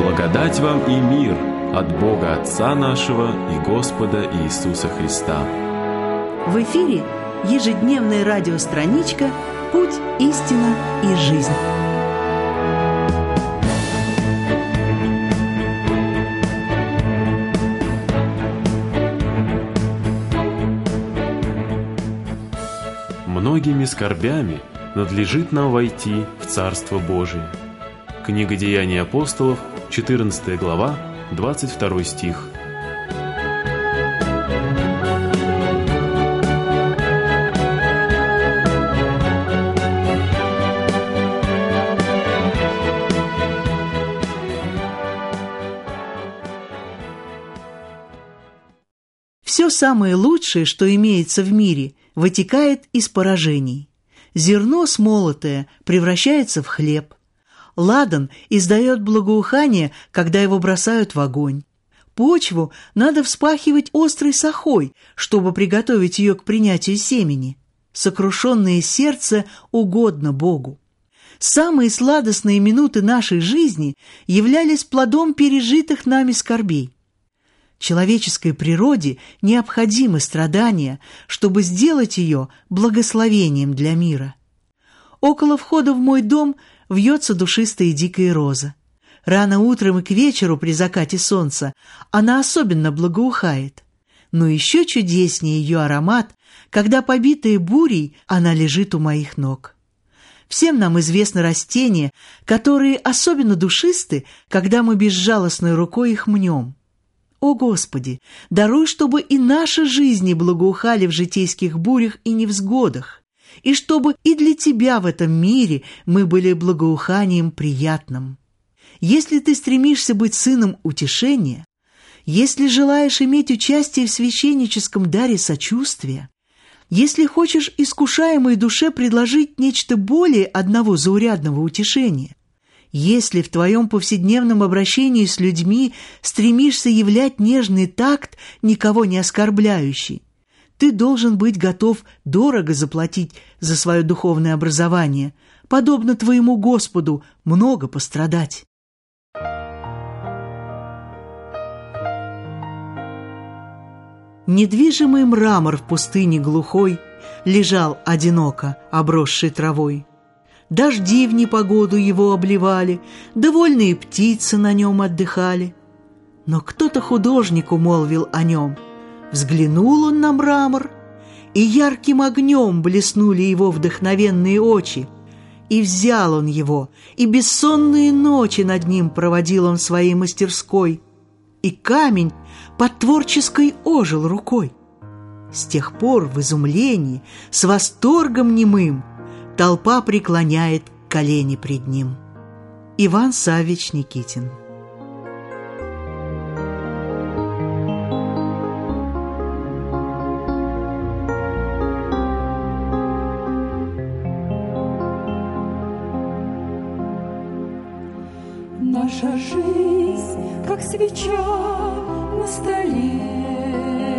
Благодать вам и мир от Бога Отца нашего и Господа Иисуса Христа. В эфире ежедневная радиостраничка «Путь, истина и жизнь». Многими скорбями надлежит нам войти в Царство Божие. Книга Деяний апостолов, 14 глава, 22 стих. Все самое лучшее, что имеется в мире, вытекает из поражений. Зерно смолотое превращается в хлеб. Ладан издает благоухание, когда его бросают в огонь. Почву надо вспахивать острой сахой, чтобы приготовить ее к принятию семени. Сокрушенное сердце угодно Богу. Самые сладостные минуты нашей жизни являлись плодом пережитых нами скорбей. Человеческой природе необходимы страдания, чтобы сделать ее благословением для мира. Около входа в мой дом вьется душистая дикая роза. Рано утром и к вечеру при закате солнца она особенно благоухает. Но еще чудеснее ее аромат, когда, побитая бурей, она лежит у моих ног. Всем нам известны растения, которые особенно душисты, когда мы безжалостной рукой их мнем. О Господи, даруй, чтобы и наши жизни благоухали в житейских бурях и невзгодах, и чтобы и для Тебя в этом мире мы были благоуханием приятным. Если ты стремишься быть сыном утешения, если желаешь иметь участие в священническом даре сочувствия, если хочешь искушаемой душе предложить нечто более одного заурядного утешения, если в твоем повседневном обращении с людьми стремишься являть нежный такт, никого не оскорбляющий, ты должен быть готов дорого заплатить за свое духовное образование, подобно твоему Господу, много пострадать. Недвижимый мрамор в пустыне глухой лежал одиноко, обросший травой. Дожди в непогоду его обливали, довольные птицы на нем отдыхали. Но кто-то художнику молвил о нем. Взглянул он на мрамор, и ярким огнем блеснули его вдохновенные очи. И взял он его, и бессонные ночи над ним проводил он в своей мастерской. И камень под творческой ожил рукой. С тех пор в изумлении, с восторгом немым, толпа преклоняет колени пред ним. Иван Саввич Никитин. Наша жизнь, как свеча на столе,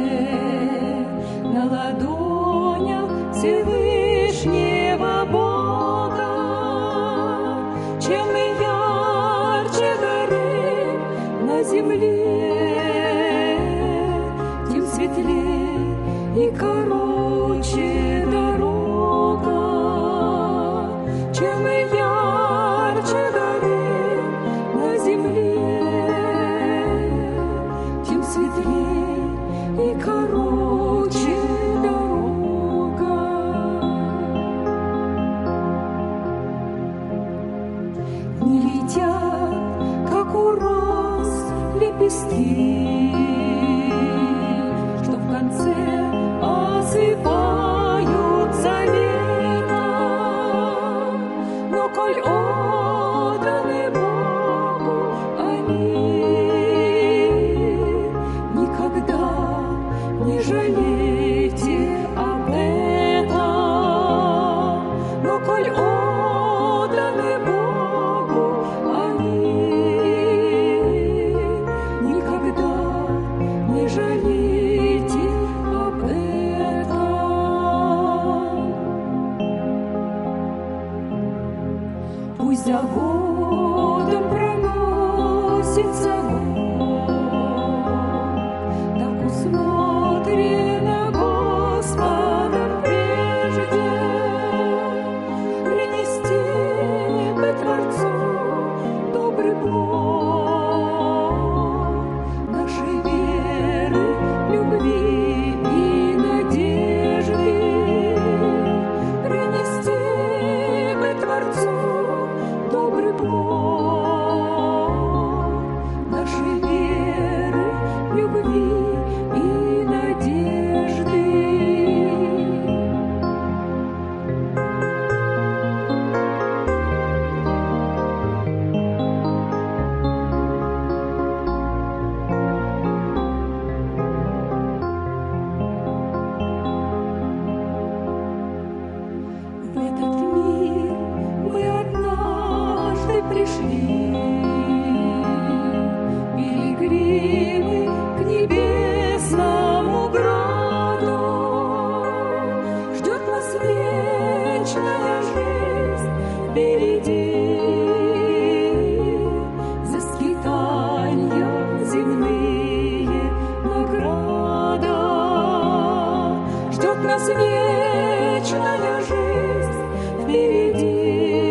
на ладонях Всевышнего Бога. Чем мы ярче горим на земле, тем светлее и короче дорога. Чем мы ярче горим на земле, тем светлее и короче дорога. Не летят, как у роз, лепестки, что в конце осыпаются ветром, но коль отданы Богу они, никогда не жалейте об этом. Но коль отданы Богу они, никогда не жалейте об этом. Пусть за годом проносится близится год, так усмотрено Господом прежде принести бы Творцу добрый плод нашей веры, любви и надежды, принести бы Творцу добрый плод нашей веры, любви и надежды. В этот мир мы однажды пришли, пилигримы к небесному граду. Ждет нас вечная жизнь впереди, за скитанья земные награда. Ждет нас вечная жизнь впереди,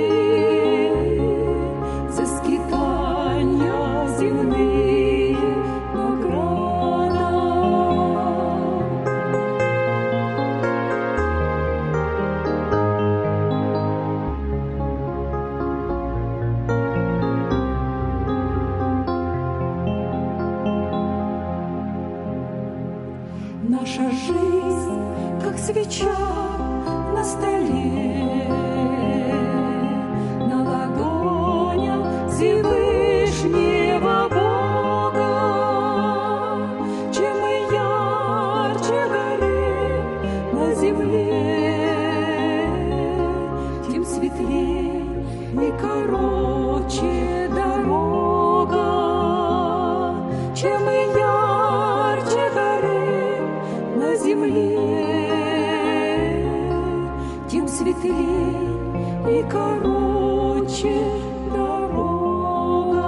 за скитанья земные награда. Наша жизнь, как свеча на столе, на ладонях Всевышнего Бога. Чем мы ярче горим на земле, тем светлей и короче дорога. Чем мы ярче горим на земле, тем светлей и короче дорога.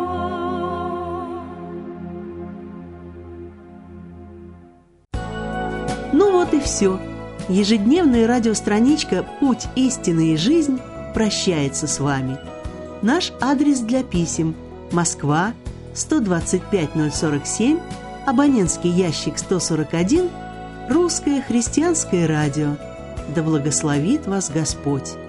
Ну вот и все. Ежедневная радиостраничка «Путь истины и жизнь» прощается с вами. Наш адрес для писем: Москва, 125-047, абонентский ящик 141, Русское христианское радио. Да благословит вас Господь!